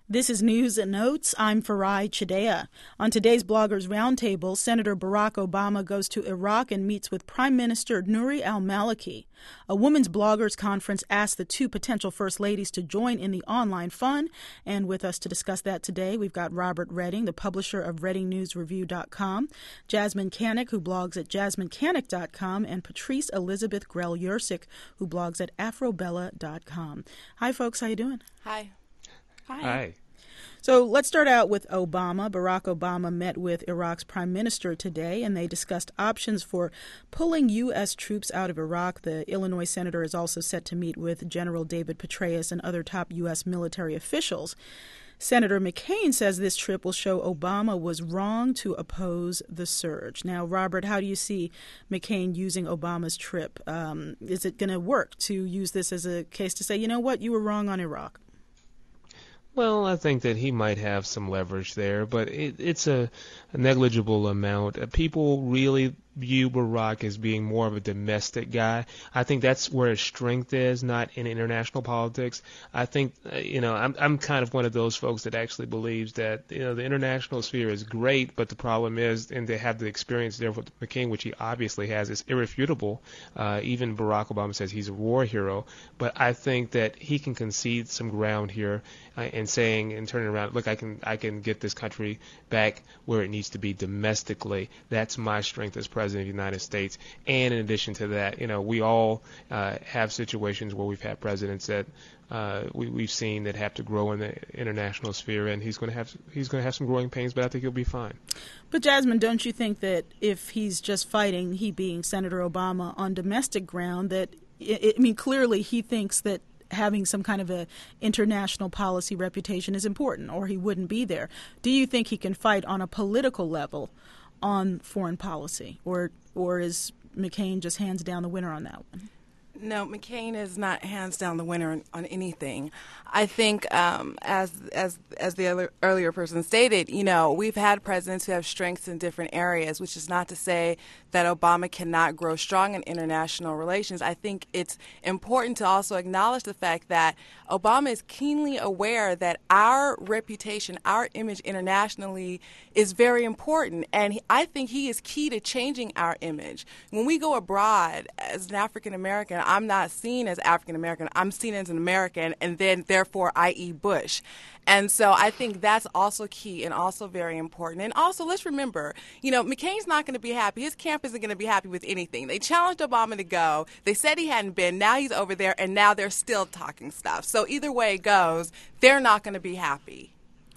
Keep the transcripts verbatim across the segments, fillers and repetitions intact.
This is News and Notes. I'm Farai Chidea. On today's Bloggers Roundtable, Senator Barack Obama goes to Iraq and meets with Prime Minister Nouri al-Maliki. A women's bloggers conference asked the two potential first ladies to join in the online fun. And with us to discuss that today, we've got Robert Redding, the publisher of reading news review dot com, Jasmine Canik, who blogs at jasmine canik dot com, and Patrice Elizabeth Grell-Yursik, who blogs at afrobella dot com. Hi, folks. How you doing? Hi. Hi. Hi. So let's start out with Obama. Barack Obama met with Iraq's prime minister today, and they discussed options for pulling U S troops out of Iraq. The Illinois senator is also set to meet with General David Petraeus and other top U S military officials. Senator McCain says this trip will show Obama was wrong to oppose the surge. Now, Robert, how do you see McCain using Obama's trip? Um, is it going to work to use this as a case to say, you know what, you were wrong on Iraq? Well, I think that he might have some leverage there, but it, it's a, a negligible amount. Uh, people really view Barack as being more of a domestic guy. I think that's where his strength is, not in international politics. I think, uh, you know, I'm I'm kind of one of those folks that actually believes that, you know, the international sphere is great, but the problem is, and they have the experience there with McCain, which he obviously has, is irrefutable. Uh, even Barack Obama says he's a war hero, but I think that he can concede some ground here uh, in saying and turning around, look, I can I can get this country back where it needs to be domestically. That's my strength as president of the United States. And in addition to that, you know, we all uh, have situations where we've had presidents that uh, we, we've seen that have to grow in the international sphere, and he's going to have he's going to have some growing pains, but I think he'll be fine. But Jasmine, don't you think that if he's just fighting, he being Senator Obama, on domestic ground, that I mean, clearly he thinks that having some kind of a international policy reputation is important, or he wouldn't be there. Do you think he can fight on a political level on foreign policy, or or is McCain just hands down the winner on that one? No, McCain is not hands down the winner on, on anything. I think, um, as as as the other, earlier person stated, you know, we've had presidents who have strengths in different areas, which is not to say that Obama cannot grow strong in international relations. I think it's important to also acknowledge the fact that Obama is keenly aware that our reputation, our image internationally is very important, and he, I think he is key to changing our image. When we go abroad as an African American, I'm not seen as African American. I'm seen as an American, and then therefore, that is. Bush. And so I think that's also key and also very important. And also, let's remember, you know, McCain's not going to be happy. His camp isn't going to be happy with anything. They challenged Obama to go. They said he hadn't been. Now he's over there, and now they're still talking stuff. So either way it goes, they're not going to be happy.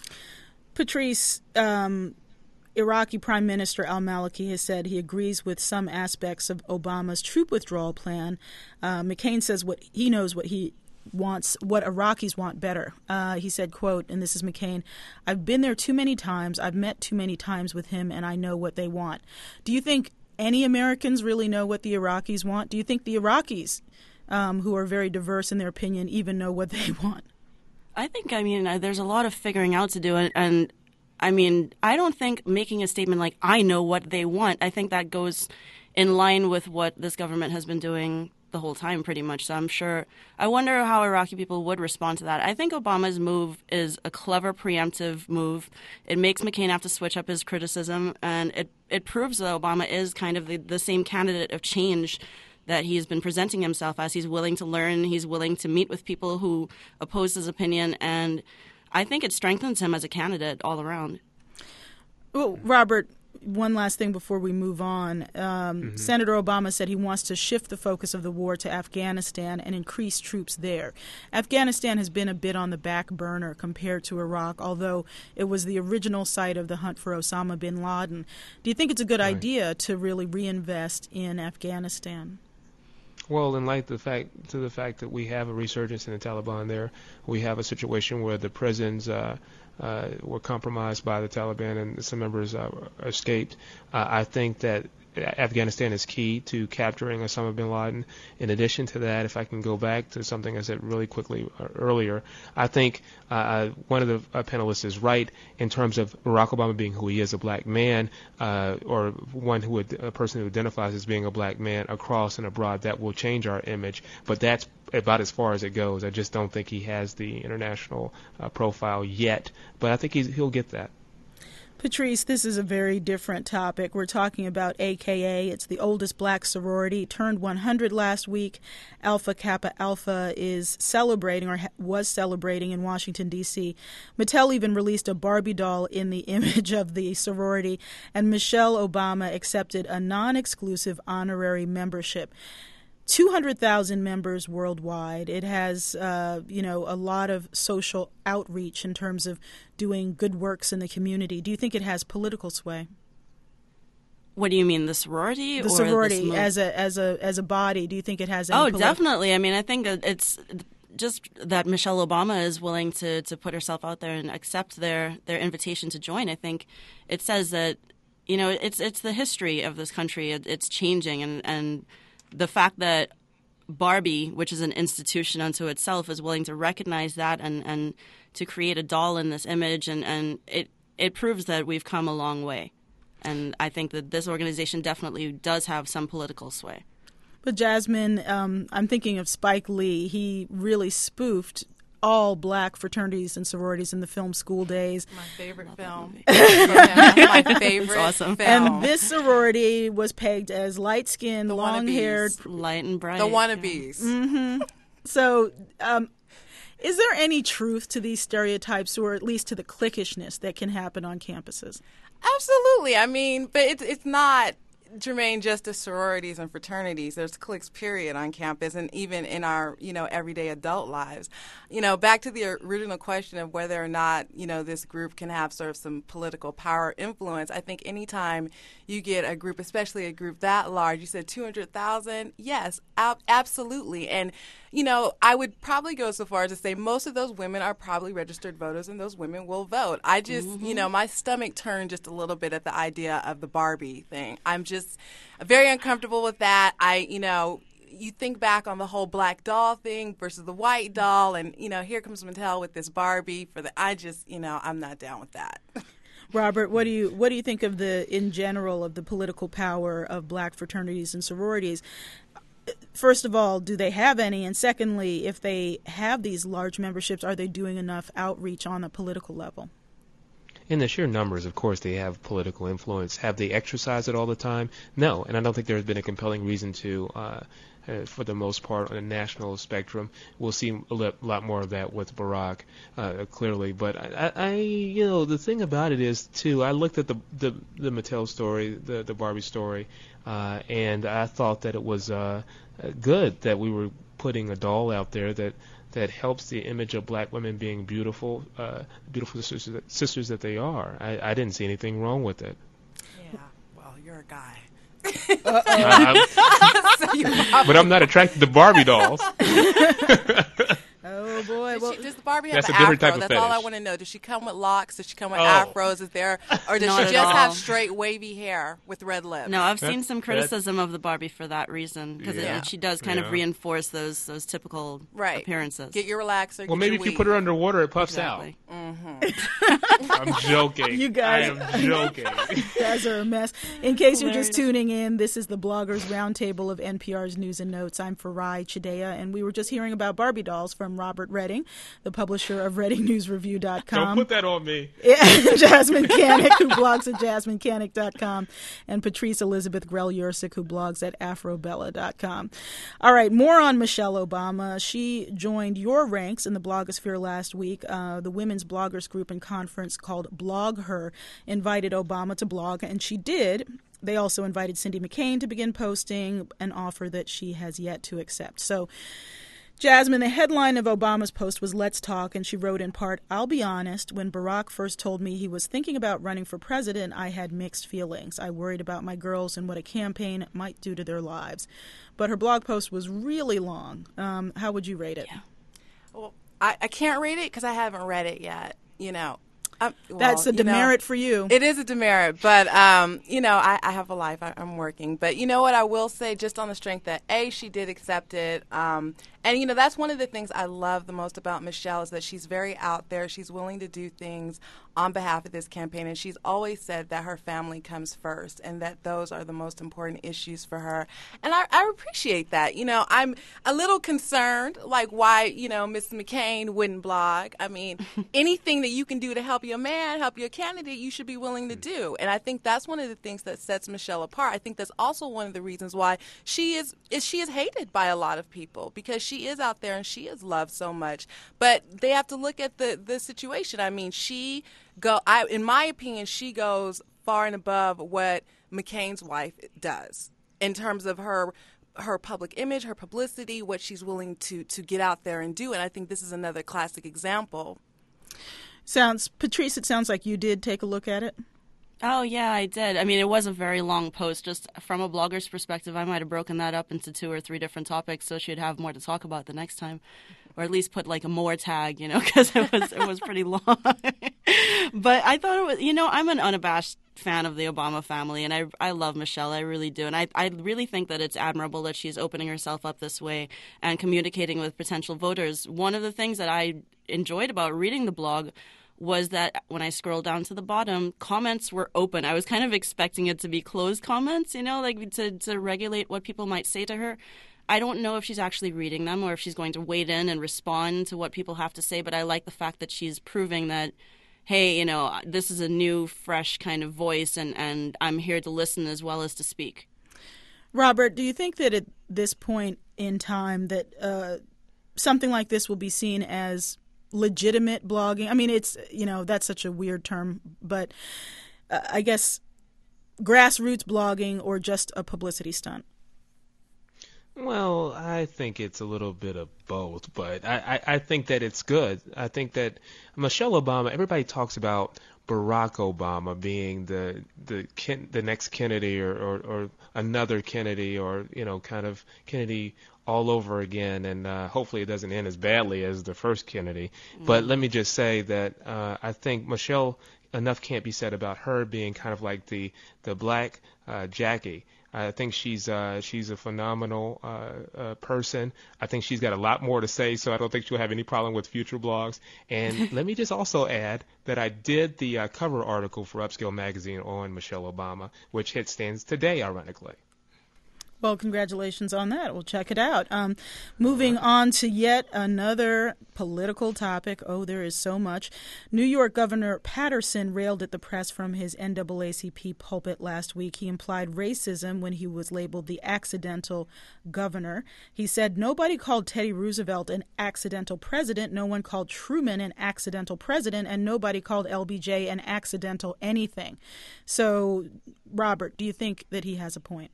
Patrice, um, Iraqi Prime Minister al-Maliki has said he agrees with some aspects of Obama's troop withdrawal plan. Uh, McCain says what he knows what he wants, what Iraqis want better. Uh, he said, quote, and this is McCain, "I've been there too many times, I've met too many times with him, and I know what they want." Do you think any Americans really know what the Iraqis want? Do you think the Iraqis, um, who are very diverse in their opinion, even know what they want? I think, I mean, uh, there's a lot of figuring out to do, and, and I mean, I don't think making a statement like, I know what they want, I think that goes in line with what this government has been doing the whole time, pretty much. So I'm sure, I wonder how Iraqi people would respond to that. I think Obama's move is a clever preemptive move. It makes McCain have to switch up his criticism, and it, it proves that Obama is kind of the, the same candidate of change that he's been presenting himself as. He's willing to learn, he's willing to meet with people who oppose his opinion, and I think it strengthens him as a candidate all around. Well, Robert, one last thing before we move on. Um, mm-hmm. Senator Obama said he wants to shift the focus of the war to Afghanistan and increase troops there. Afghanistan has been a bit on the back burner compared to Iraq, although it was the original site of the hunt for Osama bin Laden. Do you think it's a good right. idea to really reinvest in Afghanistan? Well, in light of the fact to the fact that we have a resurgence in the Taliban there, we have a situation where the prisons uh, uh, were compromised by the Taliban and some members uh, escaped. Uh, I think that Afghanistan is key to capturing Osama bin Laden. In addition to that, if I can go back to something I said really quickly earlier, I think uh, one of the uh, panelists is right in terms of Barack Obama being who he is, a black man, uh, or one who would, a person who identifies as being a black man across and abroad. That will change our image, but that's about as far as it goes. I just don't think he has the international uh, profile yet, but I think he's, he'll get that. Patrice, this is a very different topic. We're talking about A K A. It's the oldest black sorority, turned one hundred last week. Alpha Kappa Alpha is celebrating, or was celebrating, in Washington, D C Mattel even released a Barbie doll in the image of the sorority, and Michelle Obama accepted a non-exclusive honorary membership. two hundred thousand members worldwide. It has, uh, you know, a lot of social outreach in terms of doing good works in the community. Do you think it has political sway? What do you mean, the sorority? The or sorority this as a as a as a body. Do you think it has any Oh, political- definitely. I mean, I think that it's just that Michelle Obama is willing to, to put herself out there and accept their, their invitation to join. I think it says that, you know, it's it's the history of this country. It, it's changing, and, and the fact that Barbie, which is an institution unto itself, is willing to recognize that and, and to create a doll in this image, and, and it, it proves that we've come a long way. And I think that this organization definitely does have some political sway. But Jasmine, um, I'm thinking of Spike Lee. He really spoofed all black fraternities and sororities in the film School Days. My favorite film. My favorite awesome. film. And this sorority was pegged as light-skinned, The long-haired. wannabes. Light and bright. The wannabes. Yeah. Mm-hmm. So um, is there any truth to these stereotypes, or at least to the cliquishness that can happen on campuses? Absolutely. I mean, but it's it's not, Jermaine, just to sororities and fraternities. There's cliques, period, on campus, and even in our, you know, everyday adult lives. You know, back to the original question of whether or not, you know, this group can have sort of some political power influence. I think anytime you get a group, especially a group that large, you said two hundred thousand, yes, ab- absolutely. And, you know, I would probably go so far as to say most of those women are probably registered voters, and those women will vote. I just, mm-hmm. you know, my stomach turned just a little bit at the idea of the Barbie thing. I'm just very uncomfortable with that. I, you know, you think back on the whole black doll thing versus the white doll, and, you know, here comes Mattel with this Barbie for the, I just, you know, I'm not down with that. Robert, what do you what do you think of the, in general, of the political power of black fraternities and sororities? First of all, do they have any? And secondly, if they have these large memberships, are they doing enough outreach on a political level? In the sheer numbers, of course, they have political influence. Have they exercised it all the time? No, and I don't think there's been a compelling reason to, uh, uh, for the most part, on a national spectrum. We'll see a lot more of that with Barack, uh, clearly. But I, I, you know, the thing about it is, too, I looked at the the, the Mattel story, the, the Barbie story, uh, and I thought that it was uh, good that we were putting a doll out there that that helps the image of black women being beautiful, uh, beautiful sisters that, sisters that they are. I, I didn't see anything wrong with it. Yeah, well, you're a guy. I, but I'm not attracted to Barbie dolls. Oh boy! Does, well, she, does the Barbie have that's an a different afro? type of That's all I fetish. want to know. Does she come with locks? Does she come with Oh. afros? Is there, or does Not she at just all. have straight wavy hair with red lips? No, I've seen That- some that- criticism of the Barbie for that reason, because Yeah. she does kind Yeah. of reinforce those those typical Right. appearances. Get your relaxer. Well, get maybe your if you weed. put her underwater, it puffs Exactly. out. I'm joking. You guys- I am joking. you guys are a mess. In case you're just Hilarious. tuning in, this is the Bloggers Roundtable of N P R's News and Notes. I'm Farai Chidea, and we were just hearing about Barbie dolls from Robert Redding, the publisher of Redding News Review dot com. Don't put that on me. Jasmine Canick, who blogs at jasmine canick dot com, and Patrice Elizabeth Grell-Yursick, who blogs at afrobella dot com. All right, more on Michelle Obama. She joined your ranks in the blogosphere last week. Uh, the women's bloggers group and conference called Blog Her invited Obama to blog, and she did. They also invited Cindy McCain to begin posting, an offer that she has yet to accept. So, Jasmine, the headline of Obama's post was "Let's Talk," and she wrote in part, "I'll be honest, when Barack first told me he was thinking about running for president, I had mixed feelings. I worried about my girls and what a campaign might do to their lives." But her blog post was really long. Um, how would you rate it? Yeah. Well, I, I can't rate it because I haven't read it yet. You know, Um, well, That's a you know, demerit for you. It is a demerit, but um, you know, I, I have a life. I, I'm working, but you know what? I will say, just on the strength that a she did accept it, um, and you know, that's one of the things I love the most about Michelle is that she's very out there. She's willing to do things on behalf of this campaign, and she's always said that her family comes first, and that those are the most important issues for her. And I, I appreciate that. You know, I'm a little concerned, like why you know Miss McCain wouldn't blog. I mean, anything that you can do to help your man, help your candidate, you should be willing to do. And I think that's one of the things that sets Michelle apart. I think that's also one of the reasons why she is, is she is hated by a lot of people, because she is out there and she is loved so much. But they have to look at the, the situation. I mean, she go I in my opinion, she goes far and above what McCain's wife does in terms of her her public image, her publicity, what she's willing to to get out there and do. And I think this is another classic example. Sounds, Patrice, it sounds like you did take a look at it. Oh, yeah, I did. I mean, it was a very long post. Just from a blogger's perspective, I might have broken that up into two or three different topics so she'd have more to talk about the next time. Or at least put like a more tag, you know, because it was, it was pretty long. But I thought it was, you know, I'm an unabashed fan of the Obama family, and I, I love Michelle. I really do. And I, I really think that it's admirable that she's opening herself up this way and communicating with potential voters. One of the things that I enjoyed about reading the blog was that when I scrolled down to the bottom, comments were open. I was kind of expecting it to be closed comments, you know, like to, to regulate what people might say to her. I don't know if she's actually reading them or if she's going to wade in and respond to what people have to say, but I like the fact that she's proving that, hey, you know, this is a new, fresh kind of voice, and, and I'm here to listen as well as to speak. Robert, do you think that at this point in time that uh, something like this will be seen as legitimate blogging? I mean, it's, you know, that's such a weird term, but uh, I guess grassroots blogging or just a publicity stunt? Well, I think it's a little bit of both, but I, I, I think that it's good. I think that Michelle Obama, everybody talks about Barack Obama being the the Ken, the next Kennedy or, or, or another Kennedy, or, you know, kind of Kennedy all over again, and uh, hopefully it doesn't end as badly as the first Kennedy. Mm. But let me just say that uh, I think Michelle, enough can't be said about her being kind of like the, the black uh, Jackie. I think she's uh, she's a phenomenal uh, uh, person. I think she's got a lot more to say, so I don't think she'll have any problem with future blogs. And let me just also add that I did the uh, cover article for Upscale Magazine on Michelle Obama, which hit stands today, ironically. Well, congratulations on that. We'll check it out. Um, moving on to yet another political topic. Oh, there is so much. New York Governor Patterson railed at the press from his N double A C P pulpit last week. He implied racism when he was labeled the accidental governor. He said nobody called Teddy Roosevelt an accidental president, no one called Truman an accidental president, and nobody called L B J an accidental anything. So, Robert, do you think that he has a point?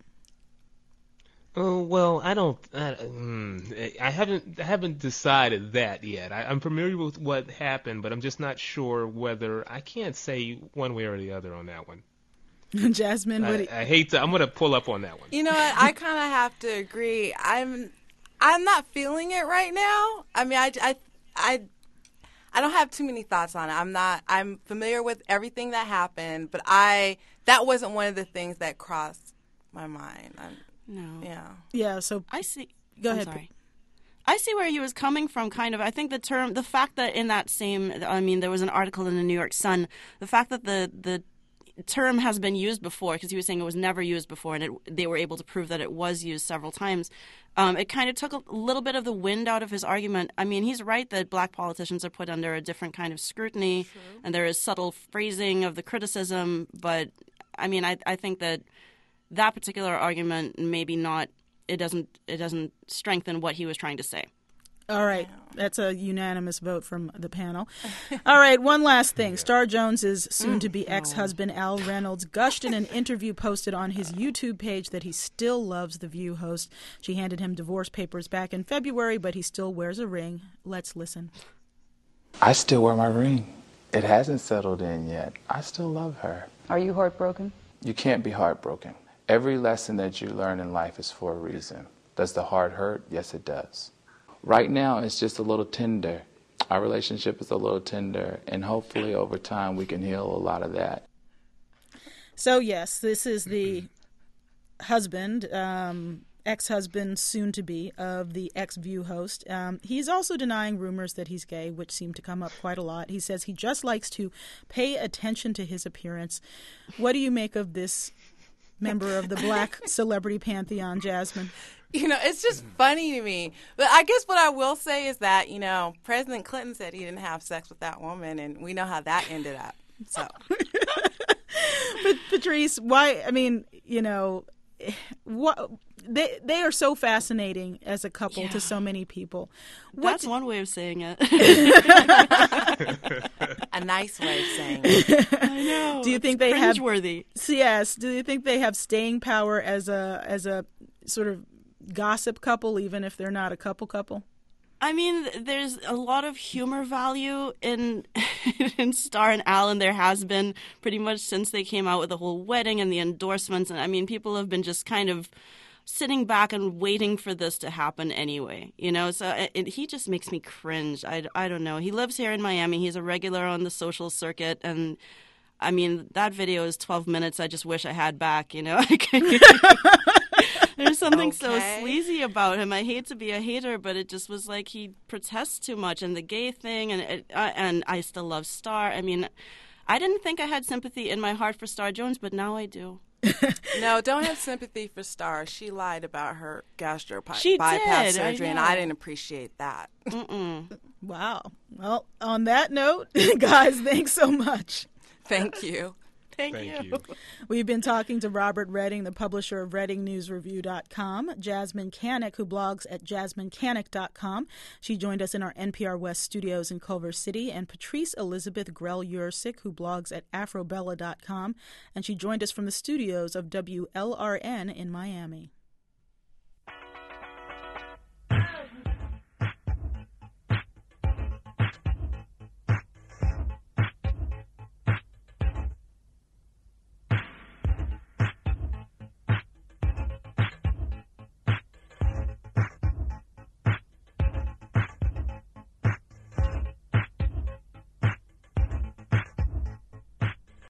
Oh, well, I don't. I, I haven't. I haven't decided that yet. I, I'm familiar with what happened, but I'm just not sure whether. I can't say one way or the other on that one. Jasmine, I, what do you... I hate to. I'm going to pull up on that one. You know what? I kind of have to agree. I'm. I'm not feeling it right now. I mean, I, I, I, I don't have too many thoughts on it. I'm not. I'm familiar with everything that happened, but I. That wasn't one of the things that crossed my mind. I'm, No. Yeah. Yeah, so I see. Go I'm ahead. Sorry. I see where he was coming from, kind of. I think the term, the fact that in that same, I mean, there was an article in the New York Sun, the fact that the, the term has been used before, because he was saying it was never used before, and it, they were able to prove that it was used several times, um, it kind of took a little bit of the wind out of his argument. I mean, he's right that black politicians are put under a different kind of scrutiny, True. and there is subtle phrasing of the criticism, but, I mean, I, I think that that particular argument maybe not it doesn't it doesn't strengthen what he was trying to say. All right. That's a unanimous vote from the panel. All right. One last thing. Star Jones's soon-to-be ex-husband, Al Reynolds, gushed in an interview posted on his YouTube page that he still loves the View host. She handed him divorce papers back in February, but he still wears a ring. Let's listen. I still wear my ring. It hasn't settled in yet. I still love her. Are you heartbroken? You can't be heartbroken. Every lesson that you learn in life is for a reason. Does the heart hurt? Yes, it does. Right now, it's just a little tender. our relationship is a little tender, and hopefully over time we can heal a lot of that. So, yes, this is the husband, um, ex-husband, soon-to-be, of the ex-View host. Um, he's also denying rumors that he's gay, which seem to come up quite a lot. He says he just likes to pay attention to his appearance. What do you make of this member of the Black celebrity pantheon, Jasmine? You know, it's just funny to me. But I guess what I will say is that, you know, President Clinton said he didn't have sex with that woman, and we know how that ended up. So, but Patrice, why? I mean, you know, what they they are so fascinating as a couple yeah. to so many people. That's What's, one way of saying it. A nice way of saying it. I know. Do you think it's they have worthy? Yes. Do you think they have staying power as a as a sort of gossip couple, even if they're not a couple couple? I mean, there's a lot of humor value in in Star and Alan. There has been pretty much since they came out with the whole wedding and the endorsements. And I mean, people have been just kind of sitting back and waiting for this to happen anyway, you know? So it, it, he just makes me cringe. I, I don't know. He lives here in Miami. He's a regular on the social circuit. And I mean, that video is twelve minutes. I just wish I had back, you know? There's something okay. so sleazy about him. I hate to be a hater, but it just was like he protests too much, and the gay thing, and it, uh, and I still love Star. I mean, I didn't think I had sympathy in my heart for Star Jones, but now I do. No, don't have sympathy for Star. She lied about her gastro pi- she bypass did, surgery, I and I didn't appreciate that. Mm-mm. Wow. Well, on that note, guys, thanks so much. Thank you. Thank, Thank you. you. We've been talking to Robert Redding, the publisher of Redding News Review dot com, Jasmine Canek, who blogs at jasmine canek dot com. She joined us in our N P R West studios in Culver City, and Patrice Elizabeth Grell-Yursik, who blogs at afrobella dot com, and she joined us from the studios of W L R N in Miami.